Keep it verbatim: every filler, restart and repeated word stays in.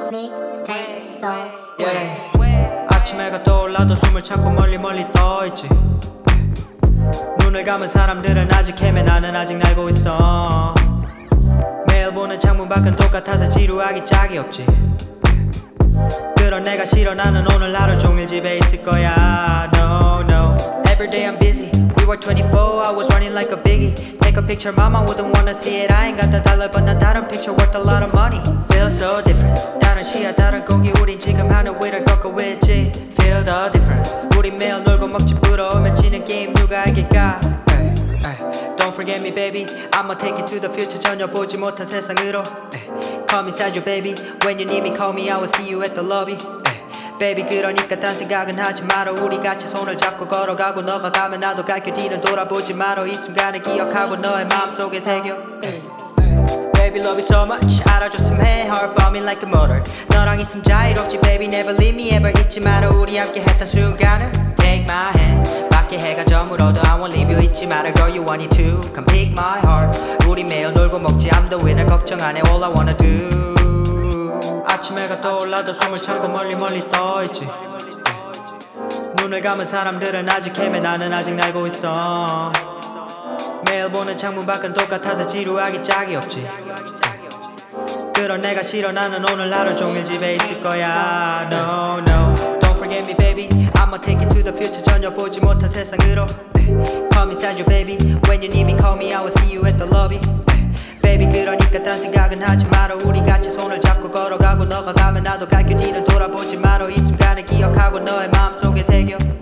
Mixtape so yeah. 아침 해가 떠올라도 숨을 참고 멀리 멀리 떠있지. 눈을 감은 사람들은 아직 헤매 나는 아직 날고 있어. 매일 보는 창문 밖은 똑같아서 지루하기 짝이 없지. 그런 내가 싫어 나는 오늘 하루 종일 집에 있을 거야. No no Every day I'm busy. We work twenty-four hours running like a biggie. Take a picture mama wouldn't wanna see it. I ain't got the dollar but 난 다른 picture worth a lot of money. Feel so different. 다른 시야 다른 공기 우린 지금 하늘 위를 걷고 있지. Feel the difference. 우린 매일 놀고 먹지 부러우면 지는 게임 누가 이길까. Ay, ay. Don't forget me baby. I'ma take you to the future 전혀 보지 못한 세상으로. Ay. Call me Sanju baby. When you need me call me I will see you at the lobby. Baby 그러니까 딴 생각은 하지 마라. 우리 같이 손을 잡고 걸어가고 너가 가면 나도 갈게. 뒤는 돌아보지 마라. 이 순간을 기억하고 너의 마음속에 새겨. Baby love you so much. 알아줬음 해 heart bumping like a motor. 너랑 있음 자유롭지 baby never leave me ever. 잊지 마라 우리 함께 했던 순간을. Take my hand 밖에 해가 저물어도 I won't leave you. 잊지 마라 girl you want it too. Come pick my heart. 우리 매일 놀고 먹지 I'm the winner 걱정 안 해 all I wanna do. 아침 해가 떠올라도 숨을 참고 멀리 멀리 떠있지. 눈을 감은 사람들은 아직 헤매 나는 아직 날고 있어. 매일 보는 창문 밖은 똑같아서 지루하기 짝이 없지. 그런 내가 싫어 나는 오늘 하루 종일 집에 있을 거야. No no Don't forget me baby. I'ma take you to the future 전혀 보지 못한 세상으로. Call me Sanju baby. When you need me call me I will see you at the lobby. Baby 그러니까 딴 생각은 하지 마라. 우리 같이 손을 잡고 걸어가고 너가 가면 나도 갈게. 뒤는 돌아보지 마라. 이 순간을 기억하고 너의 마음속에 새겨.